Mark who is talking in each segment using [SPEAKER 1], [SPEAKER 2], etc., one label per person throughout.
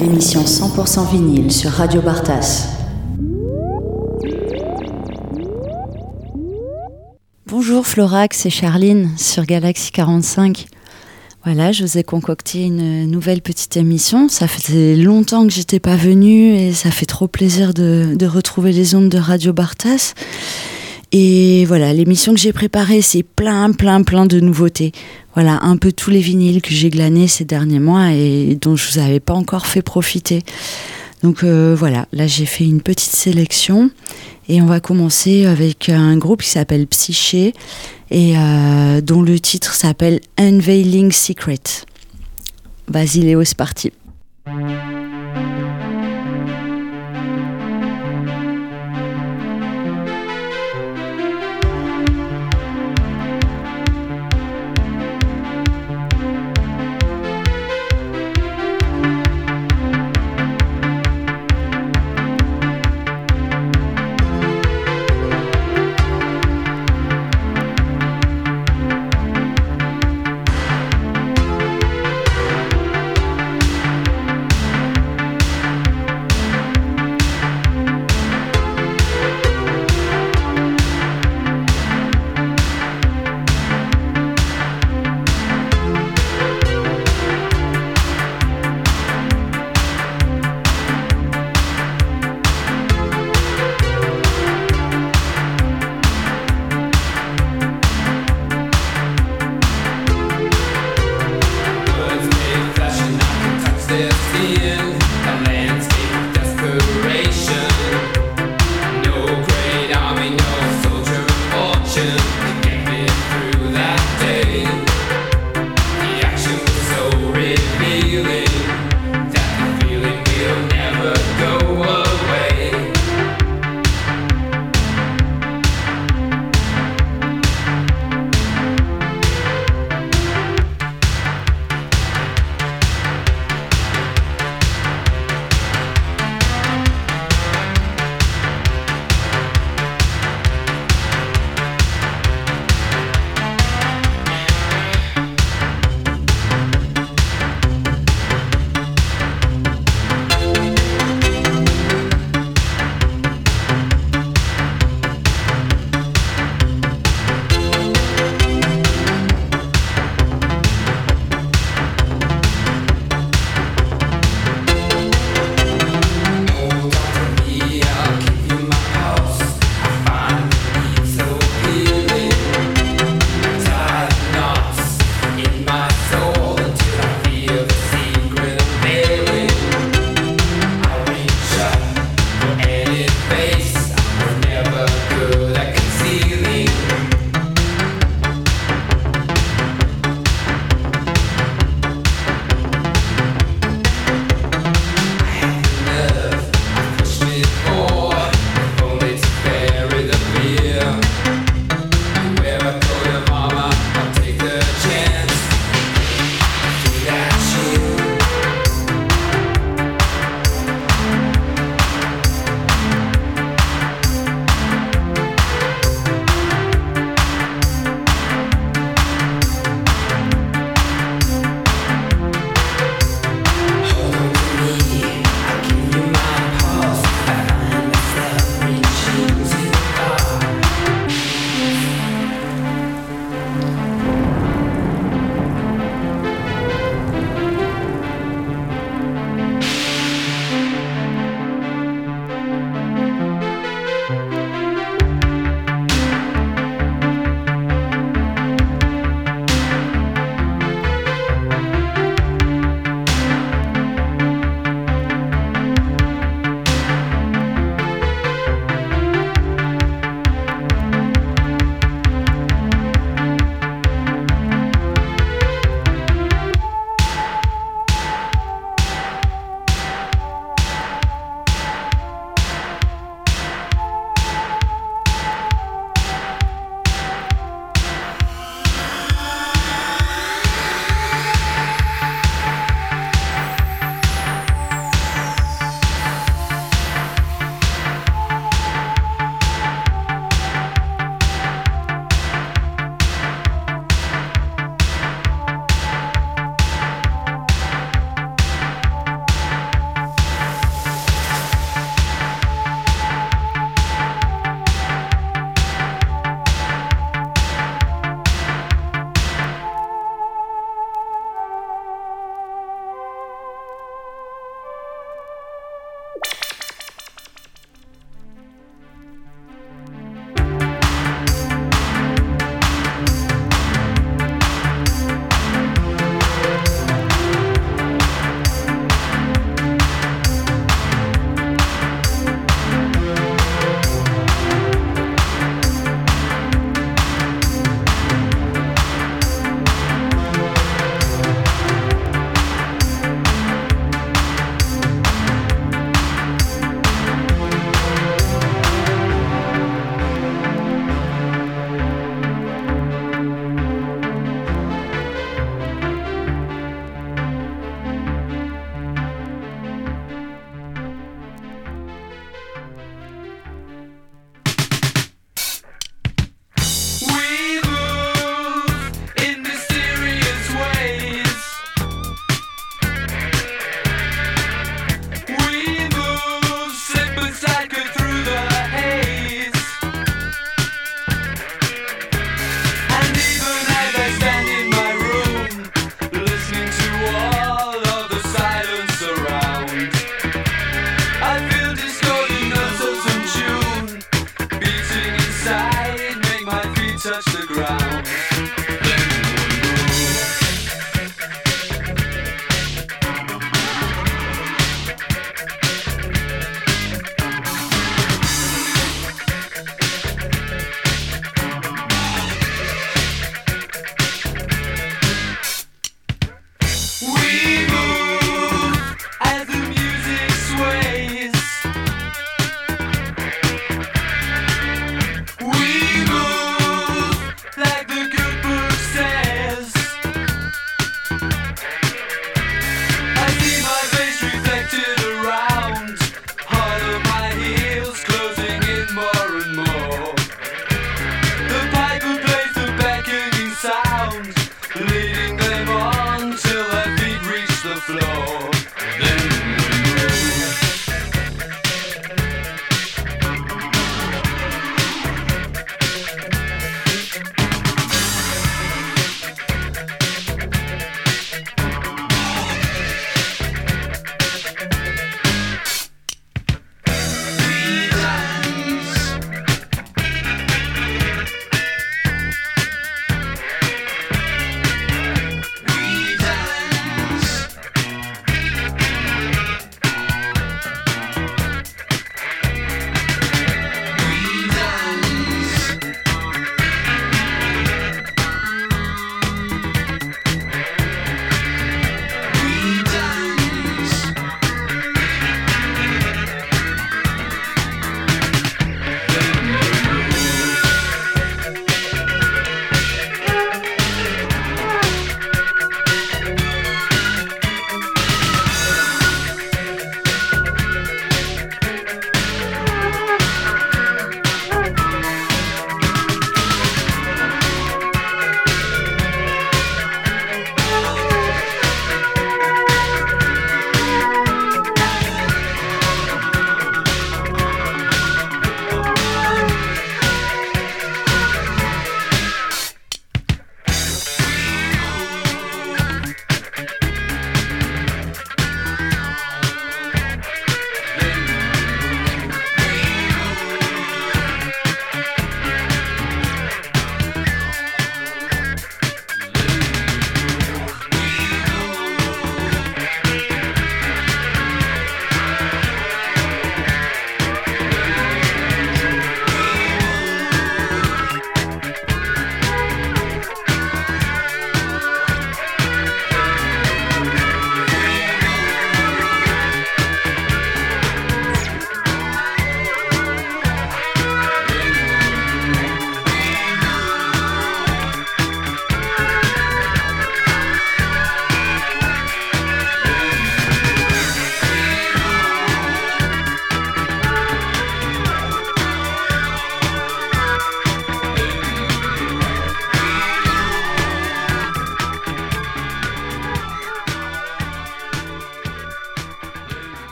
[SPEAKER 1] l'émission 100% vinyle sur Radio Bartas. Bonjour Florax, c'est Charline sur Galaxy 45. Voilà, je vous ai concocté une nouvelle petite émission. Ça faisait longtemps que j'étais pas venue et ça fait trop plaisir de retrouver les ondes de Radio Bartas. Et voilà, l'émission que j'ai préparée, c'est plein de nouveautés. Voilà, un peu tous les vinyles que j'ai glanés ces derniers mois et dont je vous avais pas encore fait profiter. Donc voilà, là j'ai fait une petite sélection et on va commencer avec un groupe qui s'appelle Psyché et dont le titre s'appelle Unveiling Secret. Vas-y Léo, c'est parti.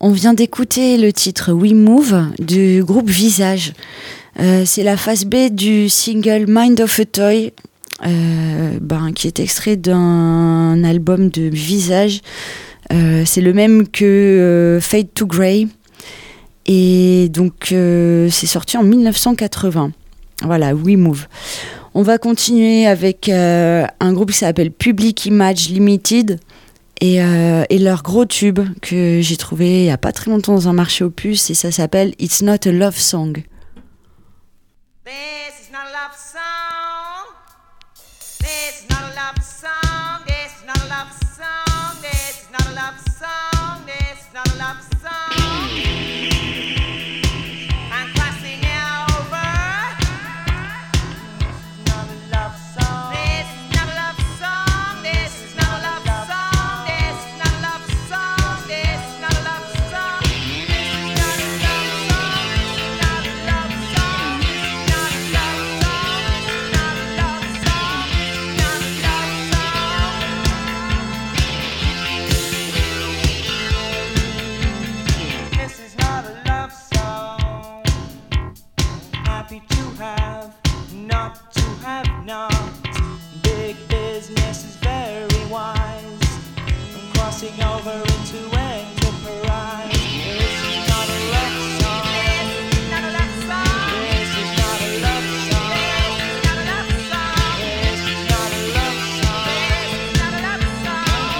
[SPEAKER 1] On vient d'écouter le titre We Move du groupe Visage. C'est la face B du single Mind of a Toy, qui est extrait d'un album de Visage. C'est le même que Fade to Grey. Et donc, c'est sorti en 1980. Voilà, We Move. On va continuer avec un groupe qui s'appelle Public Image Limited. Et leur gros tube que j'ai trouvé il n'y a pas très longtemps dans un marché aux puces, et ça s'appelle It's Not a Love Song.
[SPEAKER 2] This is not a love song. This is not a love song. This is not a love song. This is not a love song. This is not a love song. I'm crossing over. This is not a love song. This is not a love song. This is not a love song. This is not a love song. This is not a love song. This is not a love song. Not a love song. Not a love song. Not a love song. Not a love song. This is not a love song. Happy to have, not to have not. Big business is very wise. I'm crossing over into enterprise. This is not a love song. This is not a love song. This is not a love song. This is not a love song. This is not a love song. This is not a love song.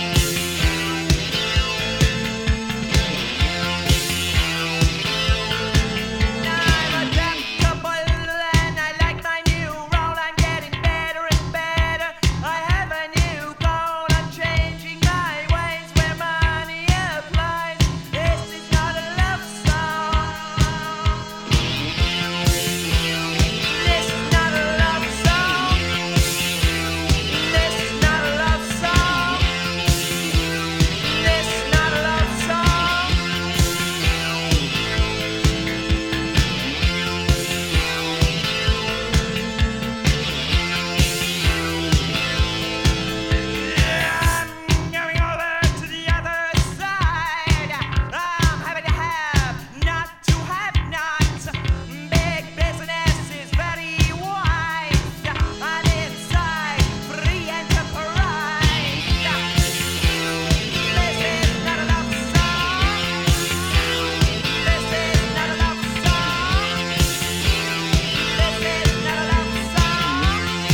[SPEAKER 2] I'm adaptable and I like my new role. I'm getting better and better. I have a new goal. I'm changing my ways where money applies. This is not a love song. This is not a love song. This is not a love song. This is not a love song. I'm going over to the other side. I'm happy to have, not to have not. Big business is very wise. I'm inside free enterprise. This is not a love song. This is not a love song. This is not a love song.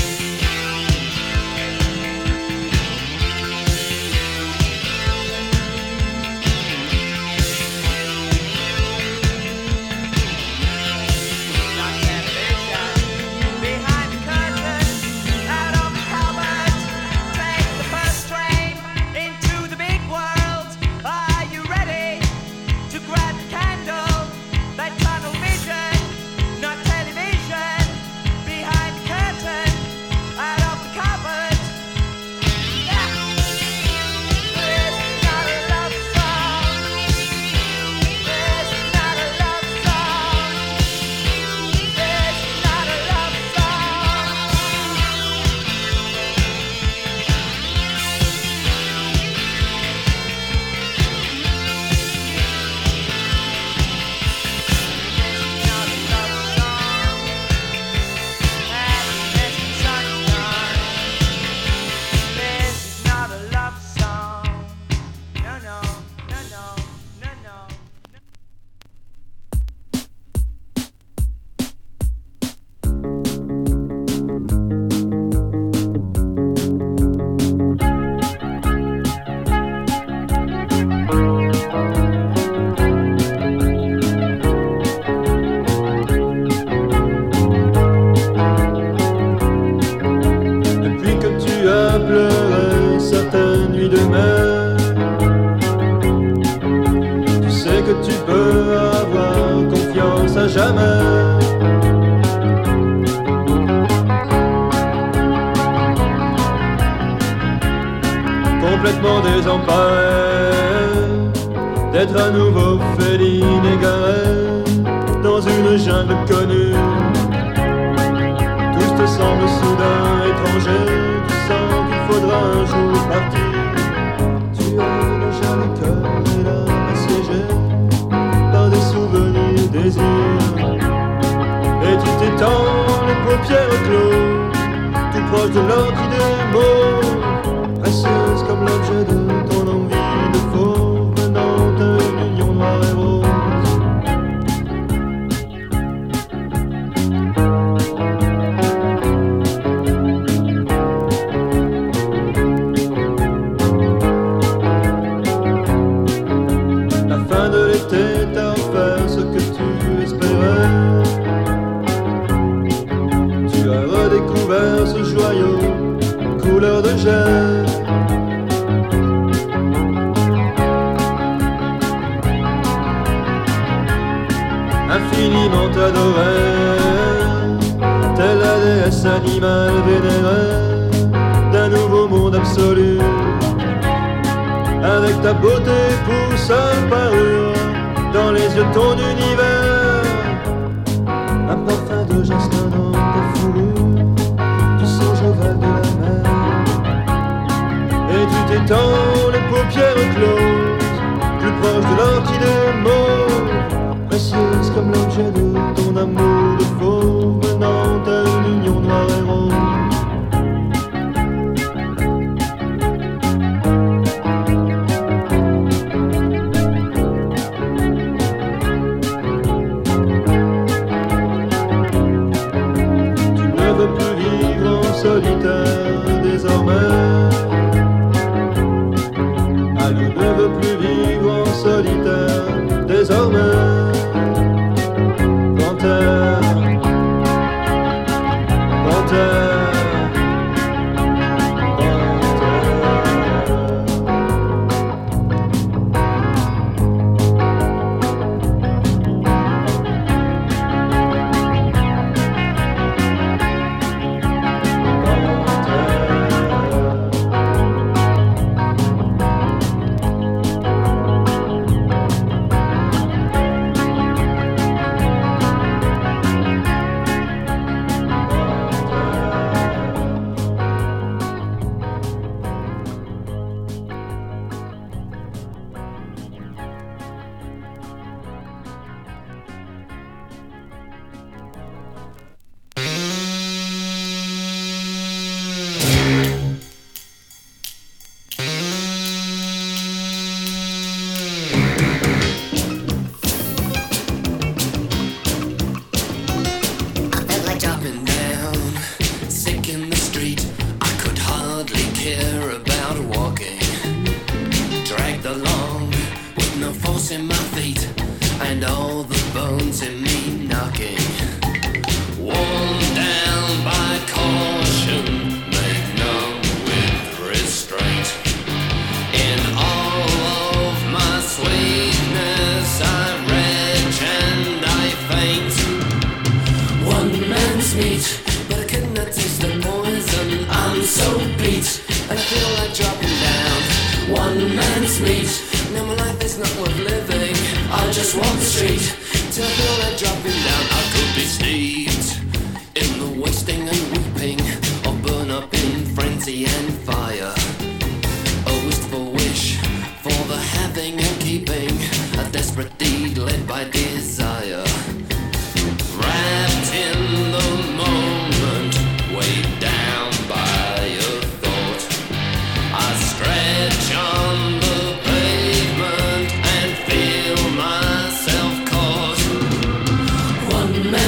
[SPEAKER 2] Not television. Behind the curtain, out of the cupboard. Take the first train into the big world. Are you ready to grab the candle? That tunnel vision, not television. Behind the curtain, out of the cupboard. Yeah. This is not a love song. This is not a love song. This is not a love song. Not a love song. Happiness and sunshine. This is not a love song. No, no, no, no, no, no.
[SPEAKER 3] Depuis que tu as pleuré certaines nuits de mer, tu sais que tu peux avoir confiance à jamais. Complètement désemparé d'être à nouveau féline égarée dans une jungle connue. Tout te semble soudain étranger, tu sens qu'il faudra un jour partir. Tu as déjà le cœur et l'âme assiégée. proche de l'orchidée mauve, précieuse comme l'objet de ton envie de fauve, menant à une union noire et rose. La fin de l'été t'a offert ce que tu espérais. Tu as redécouvert ce joyau couleur de gel. Infiniment adoré, telle la déesse animale vénérée d'un nouveau monde absolu. Avec ta beauté pour seule parure, dans les yeux de ton univers, un parfum de jasmin dans ta fourrure, du sang jovial de la mer. Et tu t'étends les paupières closes, plus proche de l'orchidée mauve, précieuse comme l'objet de ton amour de fauve, menant à une union noire et rose. Solitaire désormais. Ah, je ne veux plus vivre en solitaire désormais. Panthère, panthère.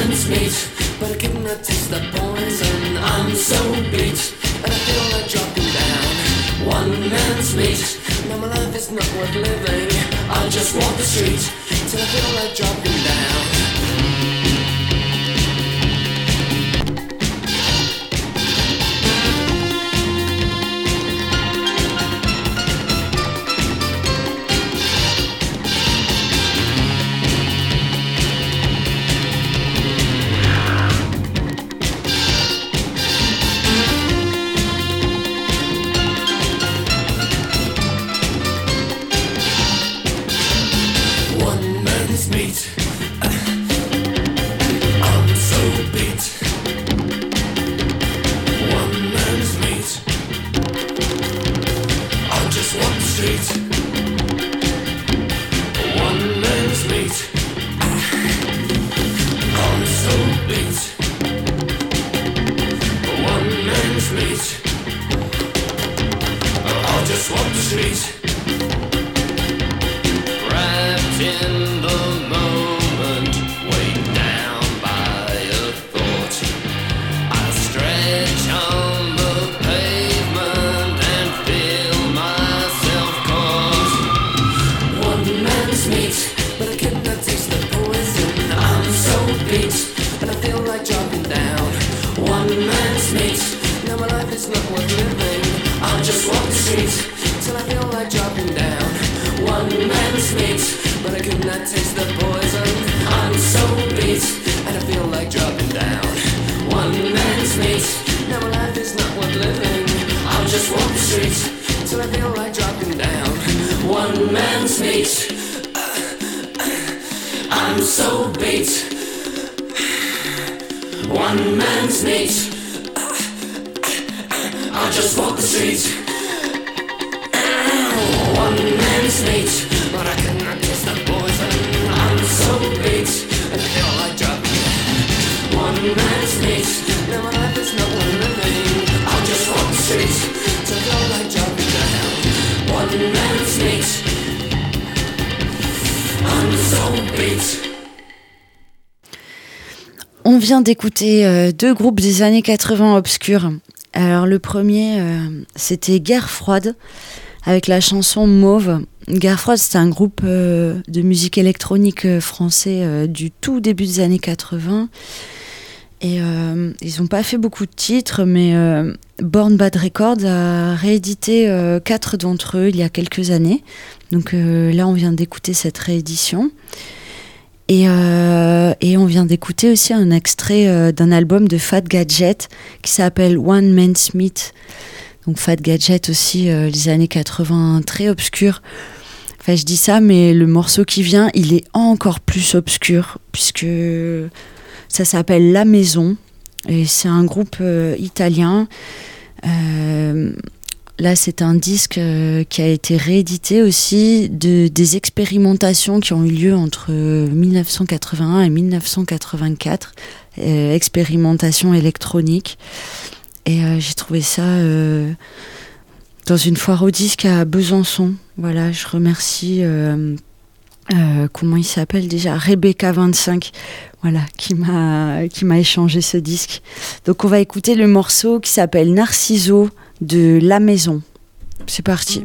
[SPEAKER 4] But I couldn't taste the poison. I'm so beat, and I feel like dropping down. street, wrapped in the moment, weighed down by a thought. I stretch on the pavement and feel myself caught. One man's meat, but I cannot taste the poison. I'm so beat, and I feel like dropping down. One man's meat, now my life is not worth living. I'll just walk the streets till I feel like dropping down. One man's meat, but I could not taste the poison. I'm so beat, and I feel like dropping down. One man's meat, now my life is not worth living. I'll just walk the streets till I feel like dropping down. One man's meat, I'm so beat. One man's meat, I'll just walk the streets. One man's meat, but I cannot taste the poison. I'm so beat, and I feel like dropping. One man's meat, now my life is not worth living. I'll just walk the streets till I feel like dropping down. One man's meat, I'm so beat.
[SPEAKER 1] On vient d'écouter deux groupes des années 80 obscurs. Alors le premier, c'était Guerre froide, avec la chanson Mauve. Guerre froide, c'était un groupe de musique électronique français du tout début des années 80. Et ils n'ont pas fait beaucoup de titres, mais Born Bad Records a réédité 4 d'entre eux il y a quelques années. Donc là, on vient d'écouter cette réédition. Et on vient d'écouter aussi un extrait d'un album de Fat Gadget qui s'appelle One Man's Meat. Donc Fat Gadget aussi, les années 80, très obscur. Enfin, je dis ça, mais le morceau qui vient, il est encore plus obscur, puisque ça s'appelle La Maison. Et c'est un groupe italien. Là, c'est un disque qui a été réédité aussi des expérimentations qui ont eu lieu entre 1981 et 1984, expérimentation électronique. Et j'ai trouvé ça dans une foire au disque à Besançon. Voilà, je remercie, comment il s'appelle déjà, Rebecca 25, voilà, qui m'a échangé ce disque. Donc on va écouter le morceau qui s'appelle Narciso de La Maison. C'est parti.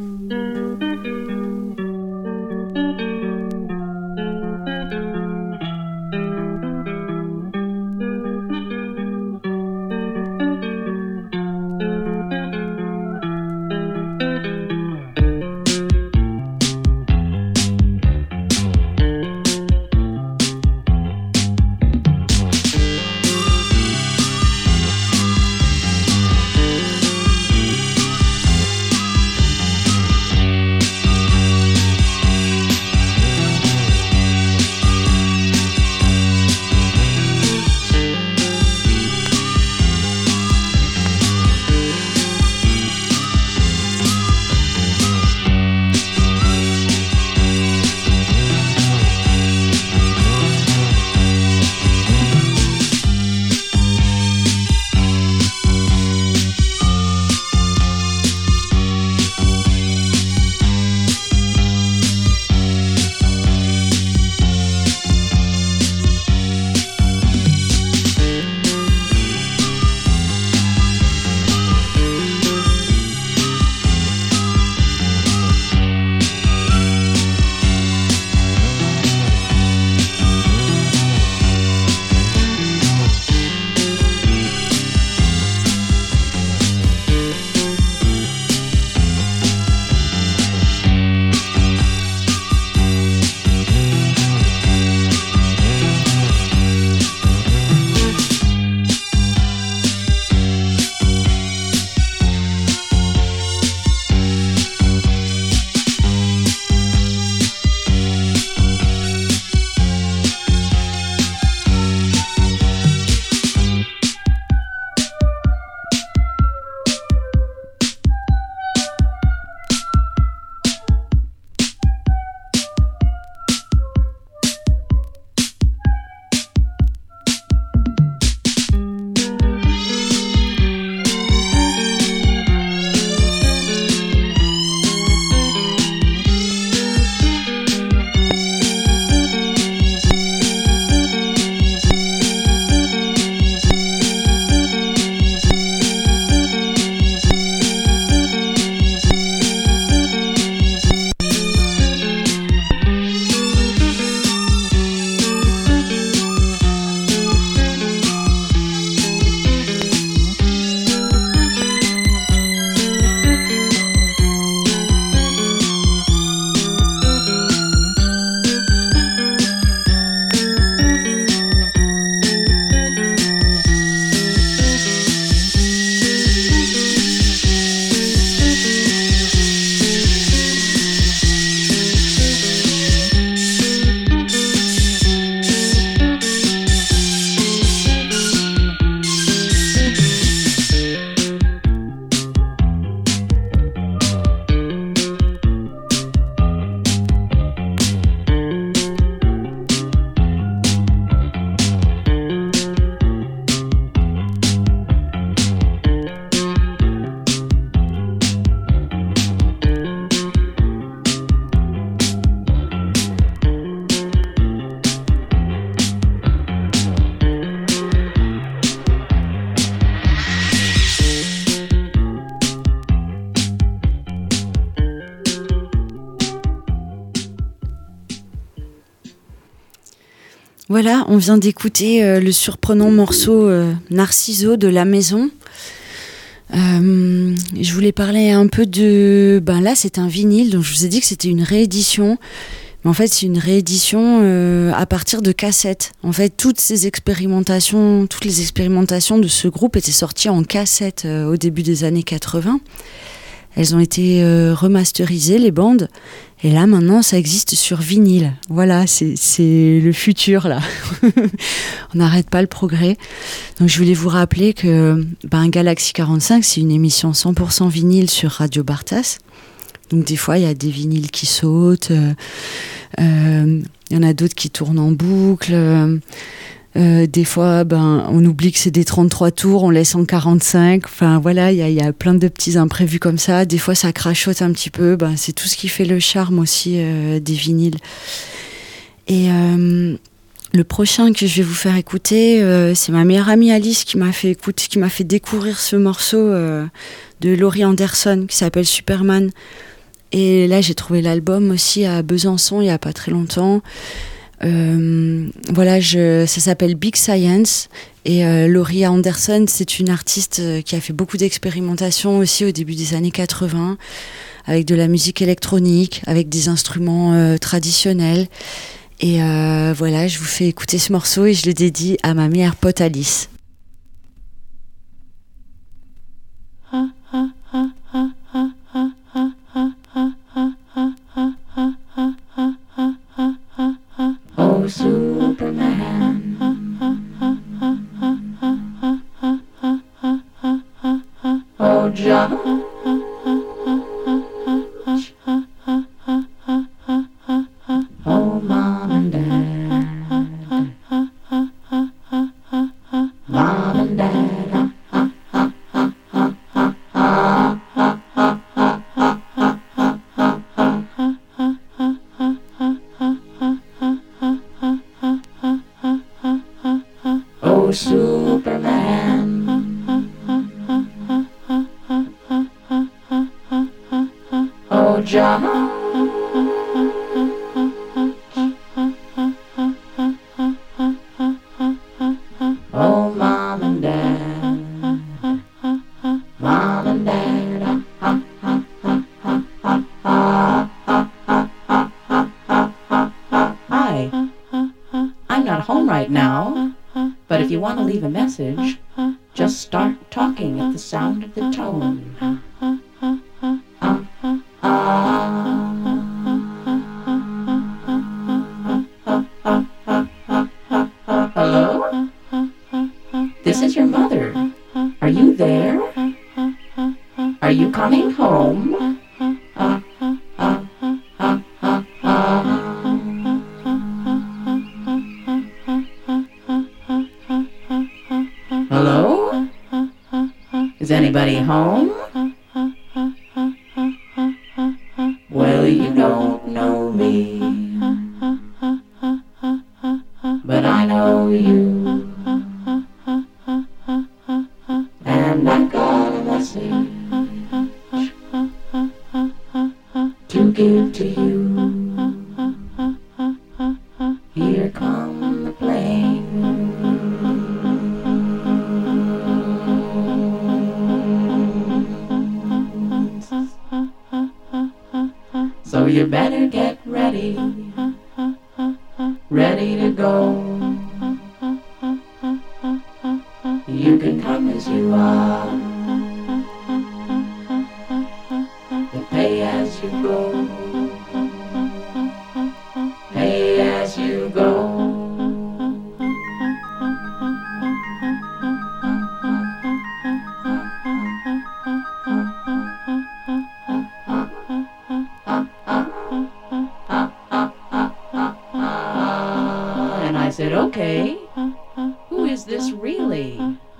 [SPEAKER 1] Voilà, on vient d'écouter le surprenant morceau Narciso de La Maison. Je voulais parler un peu de... là, c'est un vinyle, donc je vous ai dit que c'était une réédition. Mais en fait, c'est une réédition à partir de cassettes. En fait, toutes les expérimentations de ce groupe étaient sorties en cassette au début des années 80. Elles ont été remasterisées, les bandes. Et là, maintenant, ça existe sur vinyle. Voilà, c'est le futur, là. On n'arrête pas le progrès. Donc, je voulais vous rappeler que Galaxy 45, c'est une émission 100% vinyle sur Radio Bartas. Donc, des fois, il y a des vinyles qui sautent. Il y en a d'autres qui tournent en boucle. Des fois, on oublie que c'est des 33 tours, on laisse en 45. Enfin, voilà, il y a plein de petits imprévus comme ça. Des fois, ça crachote un petit peu. C'est tout ce qui fait le charme aussi des vinyles. Et le prochain que je vais vous faire écouter, c'est ma meilleure amie Alice qui m'a fait découvrir ce morceau de Laurie Anderson qui s'appelle Superman. Et là, j'ai trouvé l'album aussi à Besançon il y a pas très longtemps. Ça s'appelle Big Science et Laurie Anderson, c'est une artiste qui a fait beaucoup d'expérimentations aussi au début des années 80 avec de la musique électronique, avec des instruments traditionnels et je vous fais écouter ce morceau et je le dédie à ma meilleure pote Alice.
[SPEAKER 5] Oh, Superman. Oh, John. Oh, Mom and Dad. Mom and Dad. Oh, Superman. Oh, John. Oh, Mom and Dad. Mom and Dad. Hi. I'm not home right now, but if you want to leave a message, just start talking at the sound of the tone. Hello? This is your mother. Are you there? Are you coming home? Hello? Is anybody home? Well, you don't know me, but I know you, and I've got a message to give to you. Here come the planes. So you better get ready, ready to go. You can come as you are, but pay as you go. Pay as you go. And I said, okay, who is this really?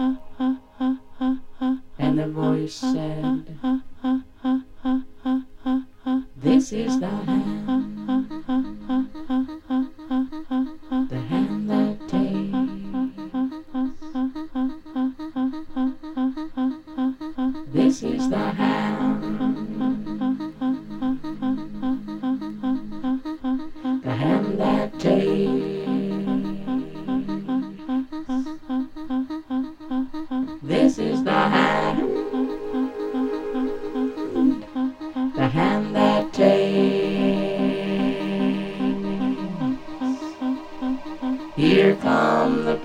[SPEAKER 5] And the voice said, this is the hand that takes. This is the hand that takes. hand that takes. Here come the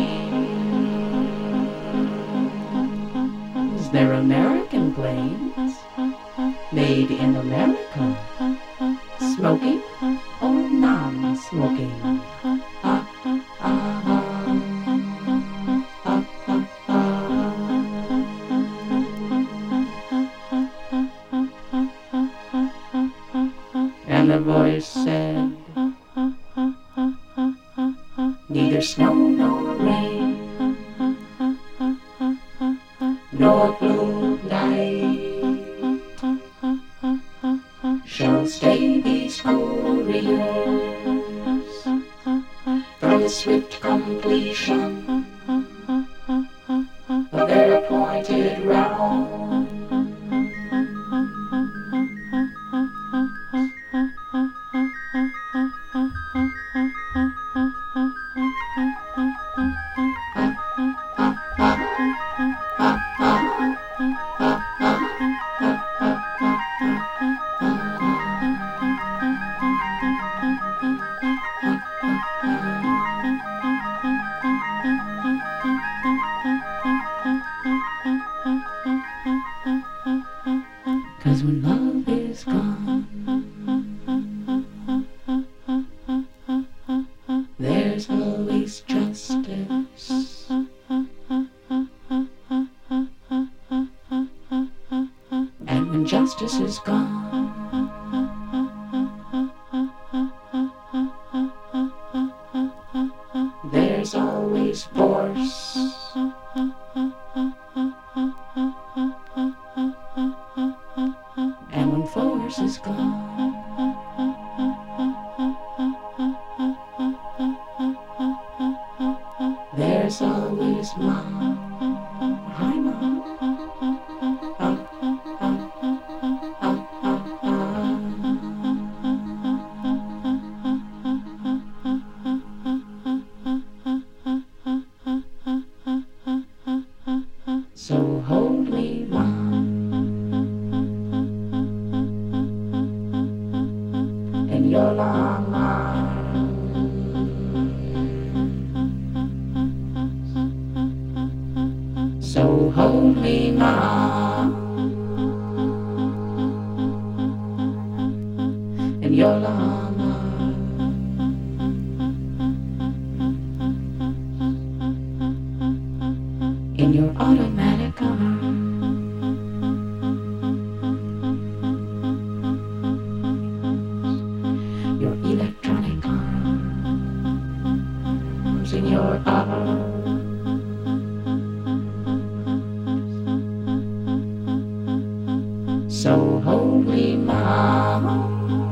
[SPEAKER 5] planes. They're American planes, made in America. Smoking or non-smoking? And the voice said, neither snow nor rain, nor blue night shall stay these couriers from the swift completion of their appointed round. Cause when love is gone, there's always justice. And when justice is gone, there's always force. And when force is gone, there's always mom. Hi, mom. So hold me, mom, in your long arms. So hold me, mom, in your long arms. In your automatic arms. Your electronic arms. In your arms. So hold me, mama,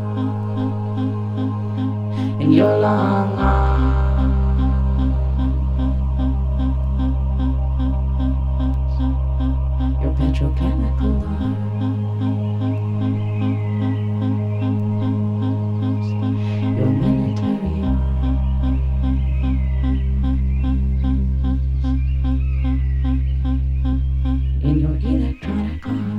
[SPEAKER 5] in your long arms. Your petrochemical arms. Your military arms. In your electronic arms.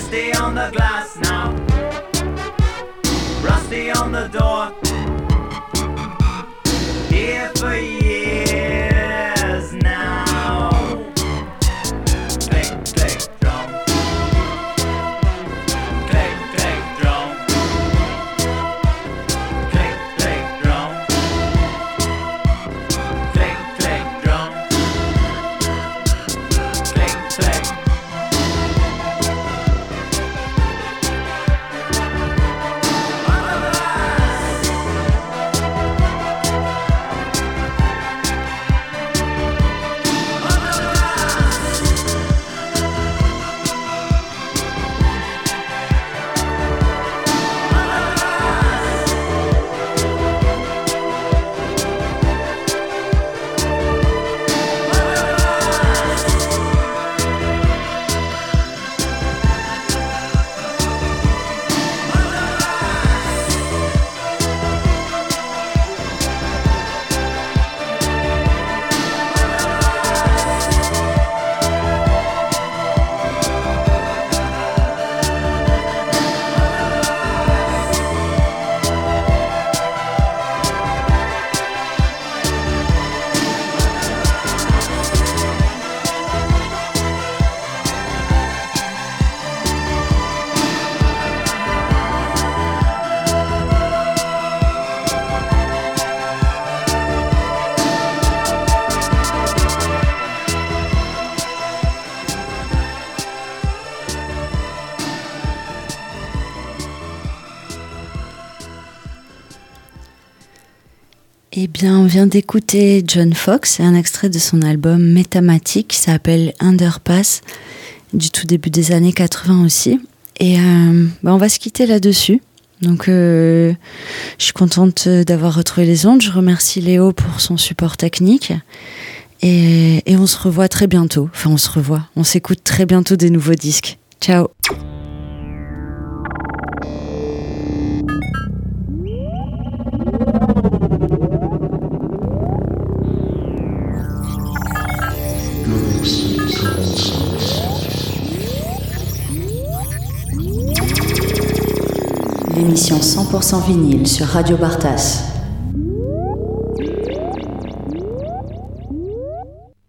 [SPEAKER 2] Rusty on the glass now, rusty on the door. Here for years now. Click, click, drum. Click, click, drum. Click, click, drum. Click, click, drum. Click, click.
[SPEAKER 1] Eh bien, on vient d'écouter John Foxx et un extrait de son album Métamatique qui s'appelle Underpass, du tout début des années 80 aussi. Et on va se quitter là-dessus. Donc, je suis contente d'avoir retrouvé les ondes. Je remercie Léo pour son support technique. Et on se revoit très bientôt. Enfin, on s'écoute très bientôt des nouveaux disques. Ciao. L'émission 100% vinyle sur Radio Bartas.